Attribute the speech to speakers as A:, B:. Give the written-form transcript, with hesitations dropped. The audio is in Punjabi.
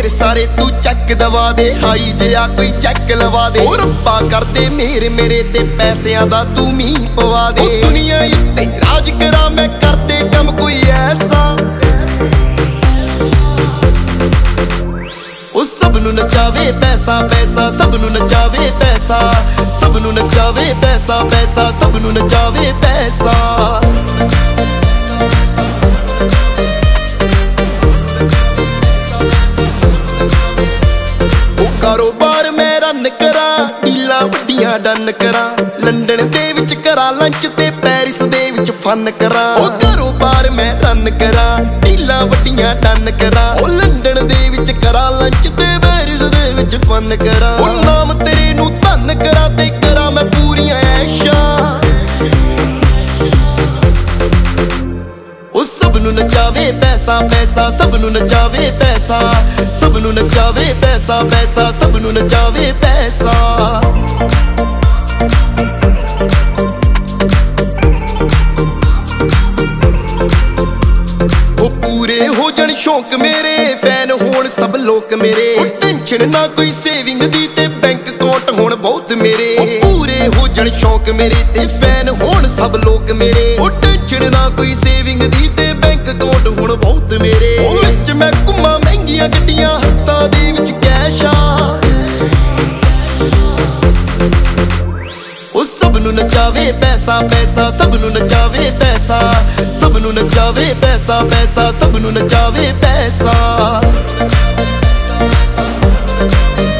A: ਸਾਰੇ ਤੂੰ ਚੱਕ ਦਵਾ ਦੇ, ਹਾਈ ਜਿਹਾ ਕੋਈ ਚੱਕ ਲਵਾ ਦੇ। ਉਹ ਰੱਬਾ ਕਰਦੇ ਮੇਰੇ ਤੇ ਪੈਸਿਆਂ ਦਾ ਤੂੰ ਮੀਂਹ ਪਵਾ ਦੇ। ਉਹ ਦੁਨੀਆ ਉੱਤੇ ਰਾਜ ਕਰਾਂ ਮੈਂ, ਕਰਦੇ ਕੰਮ ਕੋਈ ਐਸਾ। ਉਹ ਸਭ ਨੂੰ ਨਚਾਵੇ ਪੈਸਾ ਪੈਸਾ, ਸਭ ਨੂੰ ਨਚਾਵੇ ਪੈਸਾ, ਸਭ ਨੂੰ ਨਚਾਵੇ ਪੈਸਾ ਪੈਸਾ, ਸਭ ਨੂੰ ਨਚਾਵੇ ਪੈਸਾ। ਉਹ ਕਾਰੋਬਾਰ ਮੈਂ ਰਨ ਕਰਾਂ, ਡੀਲਾਂ ਵੱਡੀਆਂ ਡਨ ਕਰਾਂ, ਲੰਡਨ ਦੇ ਵਿੱਚ ਕਰਾਂ ਲੰਚ ਤੇ ਪੈਰਿਸ ਦੇ ਵਿੱਚ ਫਨ ਕਰਾਂ। ਉਹ ਕਾਰੋਬਾਰ ਮੈਂ ਰਨ ਕਰਾਂ, ਡੀਲਾਂ ਵੱਡੀਆਂ ਡਨ ਕਰਾਂ, ਉਹ ਲੰਡਨ ਦੇ ਵਿੱਚ ਕਰਾਂ ਲੰਚ ਤੇ ਪੈਰਿਸ ਦੇ ਵਿੱਚ ਫਨ ਕਰਾਂ। ਉਹ ਨਾਮ ਤੇਰੇ ਨੂੰ ਧੰਨ ਕਰਾਂ ਤੇ ਕਰਾਂ ਮੈਂ ਪੂਰੀਆਂ ਐਸ਼ਾਂ। ਉਹ ਸਭ ਨੂੰ ਨਚਾਵੇ ਪੈਸਾ ਪੈਸਾ, ਸਭ ਨੂੰ ਨਚਾਵੇ ਪੈਸਾ, ਸਭ ਨੂੰ ਨਚਾਵੇ ਪੈਸਾ ਪੈਸਾ, ਸਭ ਨੂੰ ਨਚਾਵੇ ਪੈਸਾ। ਉਹ ਪੂਰੇ ਹੋ ਜਾਣ ਸ਼ੌਂਕ ਮੇਰੇ, ਫੈਨ ਹੋਣ ਸਭ ਲੋਕ ਮੇਰੇ। ਉਹ ਟੈਨਸ਼ਨ ਨਾ ਕੋਈ ਸੇਵਿੰਗ ਦੀ ਤੇ ਬੈਂਕ ਅਕਾਊਂਟ ਹੋਣ ਬਹੁਤ ਮੇਰੇ। ਉਹ ਪੂਰੇ ਹੋ ਜਾਣ ਸ਼ੌਂਕ ਮੇਰੇ ਤੇ ਫੈਨ ਹੋਣ ਸਭ ਲੋਕ ਮੇਰੇ। ਉਹ ਟੈਨਸ਼ਨ ਨਾ ਕੋਈ ਸੇਵਿੰਗ ਦੀ ਤੇ ਬੈਂਕ ਅਕਾਊਂਟ ਹੋਣ ਬਹੁਤ ਮੇਰੇ। ਉਹ ਵਿੱਚ ਮੈਂ ਘੁੰਮਾਂ ਮਹਿੰਗੀਆਂ ਗੱਡੀਆਂ, ਹੱਥਾਂ ਦੇ ਵਿੱਚ ਕੈਸ਼ ਆ। ਉਹ ਸਭ ਨੂੰ ਨਚਾਵੇ ਪੈਸਾ ਪੈਸਾ, ਸਭ ਨੂੰ ਨਚਾਵੇ ਪੈਸਾ, ਸਭ ਨੂੰ ਨਚਾਵੇ ਪੈਸਾ ਪੈਸਾ, ਸਭ ਨੂੰ ਨਚਾਵੇ ਪੈਸਾ।